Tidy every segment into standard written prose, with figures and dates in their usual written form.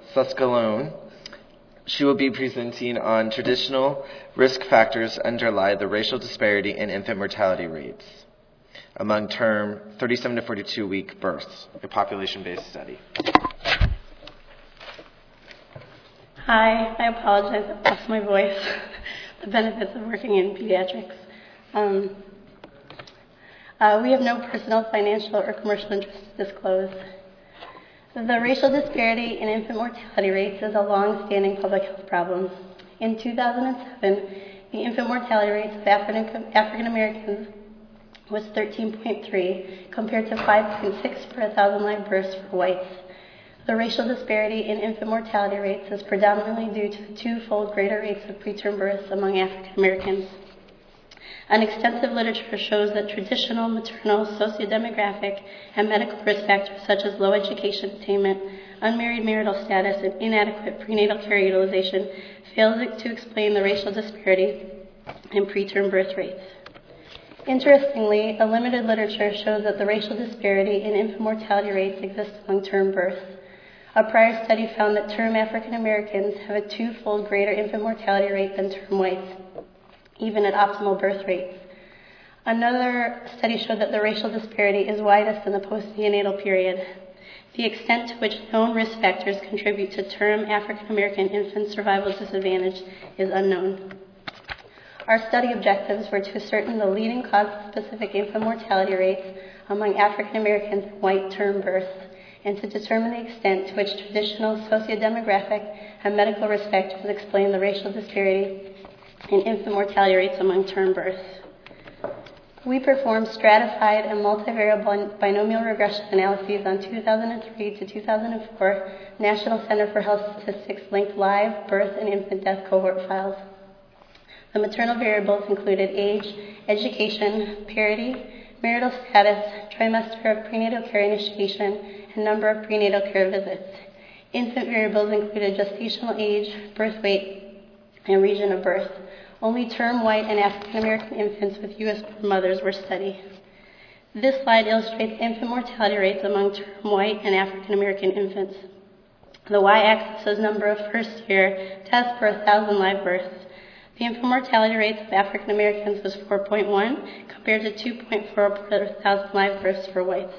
Suscalone. She will be presenting on traditional risk factors underlie the racial disparity in infant mortality rates among term 37 to 42 week births, a population-based study. Hi, I apologize, I lost my voice. The benefits of working in pediatrics. We have no personal, financial, or commercial interests to disclose. The racial disparity in infant mortality rates is a long-standing public health problem. In 2007, the infant mortality rates of African Americans was 13.3 compared to 5.6 per 1,000 live births for whites. The racial disparity in infant mortality rates is predominantly due to twofold greater rates of preterm births among African Americans. An extensive literature shows that traditional maternal, sociodemographic, and medical risk factors such as low education attainment, unmarried marital status, and inadequate prenatal care utilization fail to explain the racial disparity in preterm birth rates. Interestingly, a limited literature shows that the racial disparity in infant mortality rates exists among term births. A prior study found that term African Americans have a twofold greater infant mortality rate than term whites, even at optimal birth rates. Another study showed that the racial disparity is widest in the postneonatal period. The extent to which known risk factors contribute to term African American infant survival disadvantage is unknown. Our study objectives were to ascertain the leading cause of specific infant mortality rates among African Americans in white term births, and to determine the extent to which traditional sociodemographic and medical risk factors explain the racial disparity in infant mortality rates among term births. We performed stratified and multivariable binomial regression analyses on 2003 to 2004 National Center for Health Statistics linked live, birth, and infant death cohort files. The maternal variables included age, education, parity, marital status, trimester of prenatal care initiation, and number of prenatal care visits. Infant variables included gestational age, birth weight, and region of birth. Only term white and African American infants with U.S. mothers were studied. This slide illustrates infant mortality rates among term white and African American infants. The y-axis is number of first-year deaths per 1,000 live births. The infant mortality rates of African Americans was 4.1 compared to 2.4 per 1,000 live births for whites.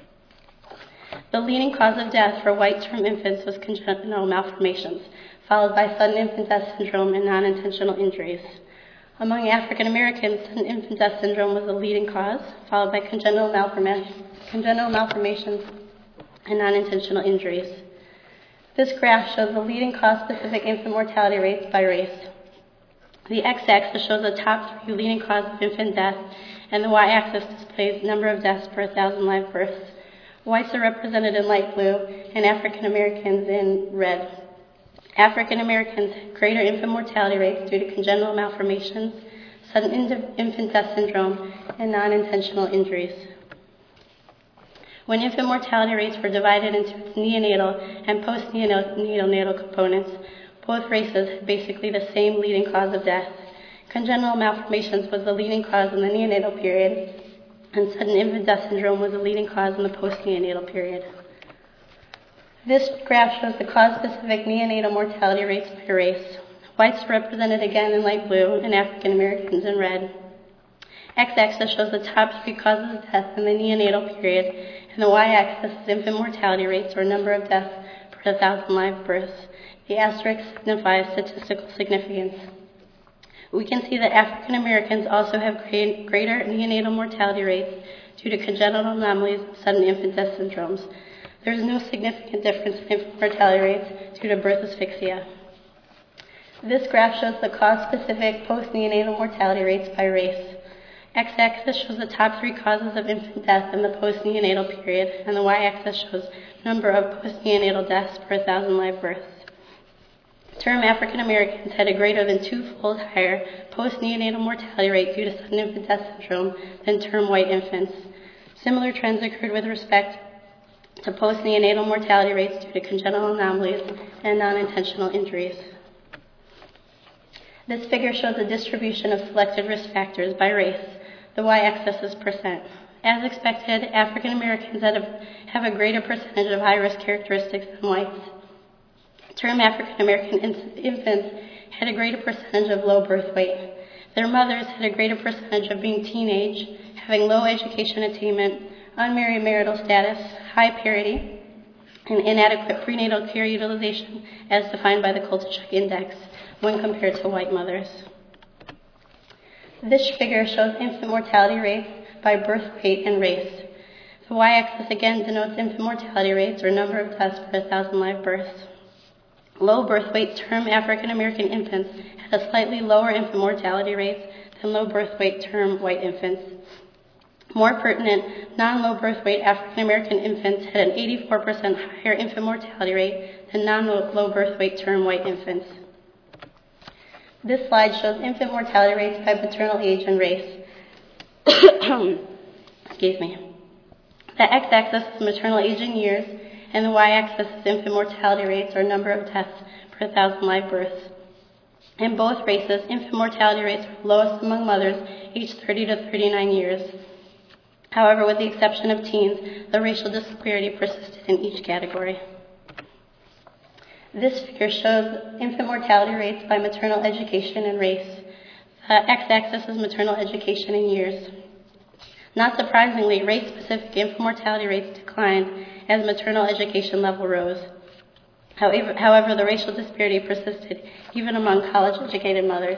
The leading cause of death for white term infants was congenital malformations, followed by sudden infant death syndrome and non-intentional injuries. Among African Americans, sudden infant death syndrome was the leading cause, followed by congenital malformations and non-intentional injuries. This graph shows the leading cause-specific infant mortality rates by race. The x-axis shows the top 3 leading causes of infant death, and the y-axis displays number of deaths per 1,000 live births. Whites are represented in light blue, and African Americans in red. African Americans had greater infant mortality rates due to congenital malformations, sudden infant death syndrome, and non-intentional injuries. When infant mortality rates were divided into its neonatal and post-neonatal components, both races had basically the same leading cause of death. Congenital malformations was the leading cause in the neonatal period, and sudden infant death syndrome was the leading cause in the post-neonatal period. This graph shows the cause-specific neonatal mortality rates by race. Whites are represented again in light blue and African Americans in red. X-axis shows the top 3 causes of death in the neonatal period, and the y-axis is infant mortality rates or number of deaths per 1,000 live births. The asterisk signifies statistical significance. We can see that African Americans also have greater neonatal mortality rates due to congenital anomalies and sudden infant death syndromes. There is no significant difference in infant mortality rates due to birth asphyxia. This graph shows the cause-specific post-neonatal mortality rates by race. X-axis shows the top 3 causes of infant death in the post-neonatal period, and the y-axis shows number of post-neonatal deaths per 1,000 live births. Term African Americans had a greater than 2-fold higher post-neonatal mortality rate due to sudden infant death syndrome than term white infants. Similar trends occurred with respect to post-neonatal mortality rates due to congenital anomalies and non-intentional injuries. This figure shows the distribution of selected risk factors by race. The y-axis is percent. As expected, African Americans have a greater percentage of high-risk characteristics than whites. term African American infants had a greater percentage of low birth weight. Their mothers had a greater percentage of being teenage, having low education attainment, unmarried marital status, high parity, and inadequate prenatal care utilization as defined by the Kultachuk Index when compared to white mothers. This figure shows infant mortality rates by birth weight and race. The y-axis again denotes infant mortality rates, or number of deaths per 1,000 live births. Low birth weight term African American infants had a slightly lower infant mortality rates than low birth weight term white infants. More pertinent, non-low birth weight African American infants had an 84% higher infant mortality rate than non-low birth weight term white infants. This slide shows infant mortality rates by maternal age and race. Excuse me. The x-axis is maternal age in years, and the y-axis is infant mortality rates, or number of deaths per 1,000 live births. In both races, infant mortality rates were lowest among mothers aged 30 to 39 years. However, with the exception of teens, the racial disparity persisted in each category. This figure shows infant mortality rates by maternal education and race. The x-axis is maternal education in years. Not surprisingly, race-specific infant mortality rates declined as maternal education level rose. However, the racial disparity persisted even among college-educated mothers.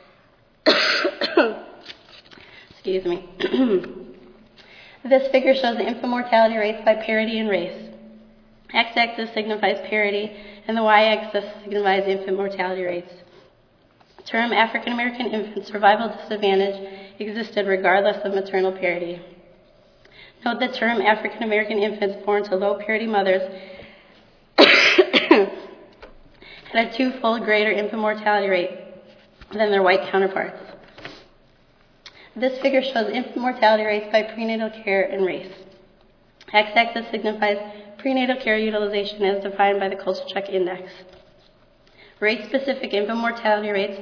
Excuse me. This figure shows the infant mortality rates by parity and race. X-axis signifies parity, and the y-axis signifies infant mortality rates. Term African American infant survival disadvantage existed regardless of maternal parity. Note that term African American infants born to low parity mothers had a twofold greater infant mortality rate than their white counterparts. This figure shows infant mortality rates by prenatal care and race. X-axis signifies prenatal care utilization as defined by the Kultachuk Index. Race-specific infant mortality rates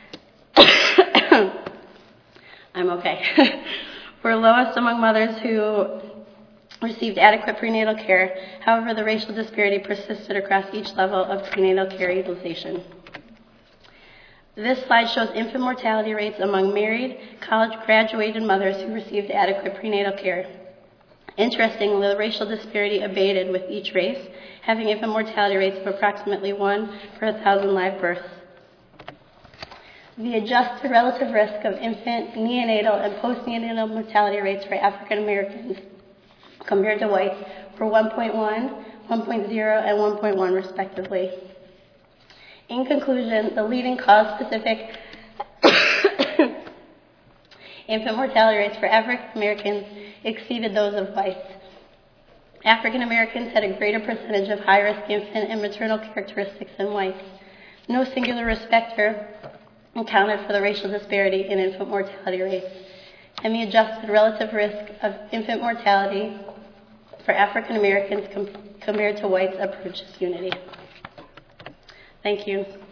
were lowest among mothers who received adequate prenatal care. However, the racial disparity persisted across each level of prenatal care utilization. This slide shows infant mortality rates among married, college-graduated mothers who received adequate prenatal care. Interestingly, the racial disparity abated with each race, having infant mortality rates of approximately 1 per 1,000 live births. The adjusted relative risk of infant, neonatal, and postnatal mortality rates for African Americans compared to whites were 1.1, 1.0, and 1.1 respectively. In conclusion, the leading cause-specific infant mortality rates for African Americans exceeded those of whites. African Americans had a greater percentage of high-risk infant and maternal characteristics than whites. No singular risk factor accounted for the racial disparity in infant mortality rates, and the adjusted relative risk of infant mortality for African Americans compared to whites approaches unity. Thank you.